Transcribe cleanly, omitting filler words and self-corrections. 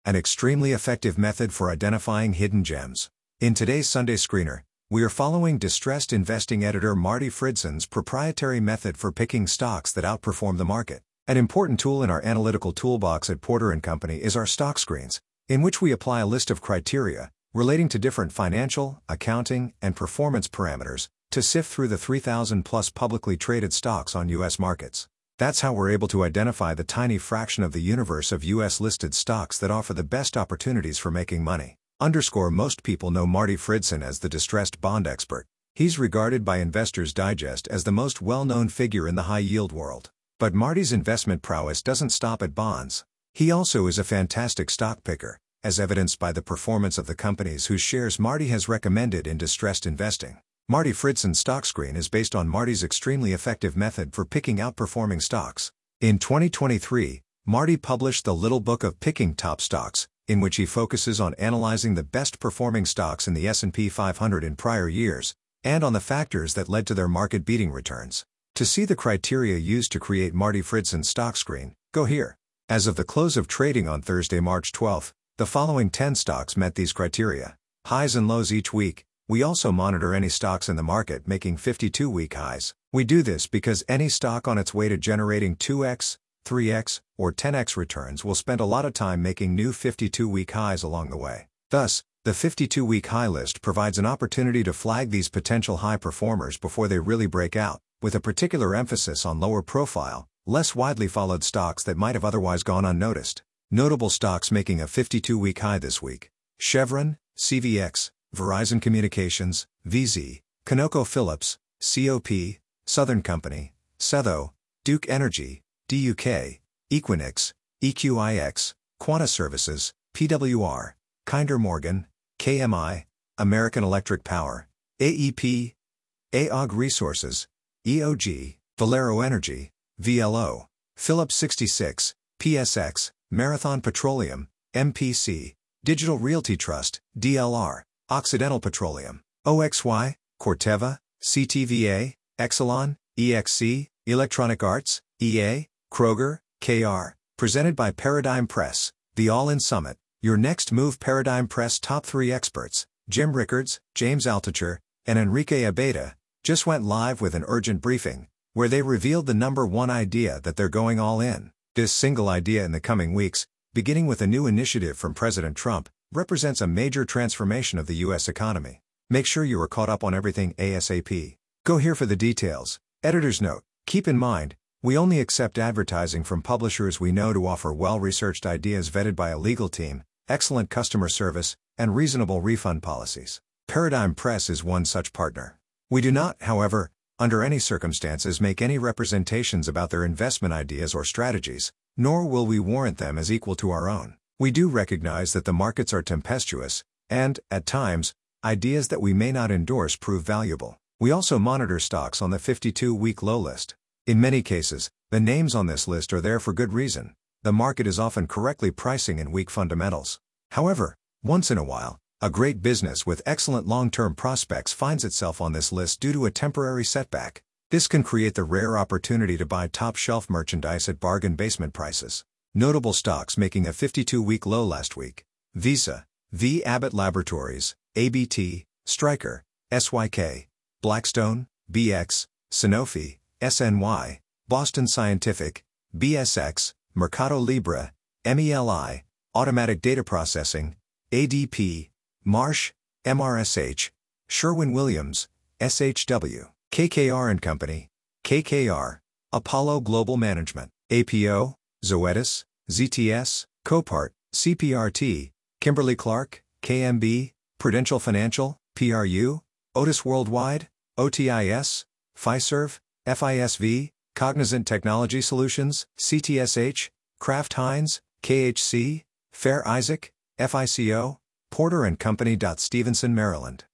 an extremely effective method for identifying hidden gems. In today's Sunday Screener, we are following distressed investing editor Marty Fridson's proprietary method for picking stocks that outperform the market. An important tool in our analytical toolbox at Porter & Company is our stock screens, in which we apply a list of criteria relating to different financial, accounting, and performance parameters to sift through the 3,000-plus publicly traded stocks on U.S. markets. That's how we're able to identify the tiny fraction of the universe of U.S.-listed stocks that offer the best opportunities for making money. Most people know Marty Fridson as the distressed bond expert. He's regarded by Investors Digest as the most well-known figure in the high-yield world. But Marty's investment prowess doesn't stop at bonds. He also is a fantastic stock picker, as evidenced by the performance of the companies whose shares Marty has recommended in distressed investing. Marty Fridson's stock screen is based on Marty's extremely effective method for picking outperforming stocks. In 2023, Marty published the Little Book of Picking Top Stocks, in which he focuses on analyzing the best-performing stocks in the S&P 500 in prior years, and on the factors that led to their market-beating returns. To see the criteria used to create Marty Fridson's stock screen, go here. As of the close of trading on Thursday, March 12, the following 10 stocks met these criteria. Highs and lows each week. We also monitor any stocks in the market making 52-week highs. We do this because any stock on its way to generating 2x, 3x, or 10x returns will spend a lot of time making new 52-week highs along the way. Thus, the 52-week high list provides an opportunity to flag these potential high performers before they really break out, with a particular emphasis on lower profile, less widely followed stocks that might have otherwise gone unnoticed. Notable stocks making a 52-week high this week: Chevron, CVX, Verizon Communications, VZ, ConocoPhillips, COP, Southern Company, Setho, Duke Energy, DUK, Equinix, EQIX, Quanta Services, PWR, Kinder Morgan, KMI, American Electric Power, AEP, AOG Resources, EOG, Valero Energy, VLO, Phillips 66, PSX, Marathon Petroleum, MPC, Digital Realty Trust, DLR, Occidental Petroleum, OXY, Corteva, CTVA, Exelon, EXC, Electronic Arts, EA, Kroger, KR. Presented by Paradigm Press, the All-In Summit. Your next move. Paradigm Press top 3 experts, Jim Rickards, James Altucher, and Enrique Abeyta, just went live with an urgent briefing, where they revealed the #1 idea that they're going all in. This single idea in the coming weeks, beginning with a new initiative from President Trump, represents a major transformation of the U.S. economy. Make sure you are caught up on everything ASAP. Go here for the details. Editor's note: keep in mind, we only accept advertising from publishers we know to offer well-researched ideas vetted by a legal team, excellent customer service, and reasonable refund policies. Paradigm Press is one such partner. We do not, however, under any circumstances make any representations about their investment ideas or strategies, nor will we warrant them as equal to our own. We do recognize that the markets are tempestuous, and, at times, ideas that we may not endorse prove valuable. We also monitor stocks on the 52-week low list. In many cases, the names on this list are there for good reason. The market is often correctly pricing in weak fundamentals. However, once in a while, a great business with excellent long-term prospects finds itself on this list due to a temporary setback. This can create the rare opportunity to buy top-shelf merchandise at bargain basement prices. Notable stocks making a 52-week low last week: Visa, V. Abbott Laboratories, ABT, Stryker, SYK, Blackstone, BX, Sanofi, SNY, Boston Scientific, BSX, Mercado Libre, MELI, Automatic Data Processing, ADP, Marsh, MRSH, Sherwin-Williams, SHW, KKR & Company, KKR, Apollo Global Management, APO, Zoetis, ZTS, Copart, CPRT, Kimberly-Clark, KMB, Prudential Financial, PRU, Otis Worldwide, OTIS, Fiserv, FISV, Cognizant Technology Solutions, CTSH, Kraft Heinz, KHC, Fair Isaac, FICO, Porter & Company. Stevenson, Maryland.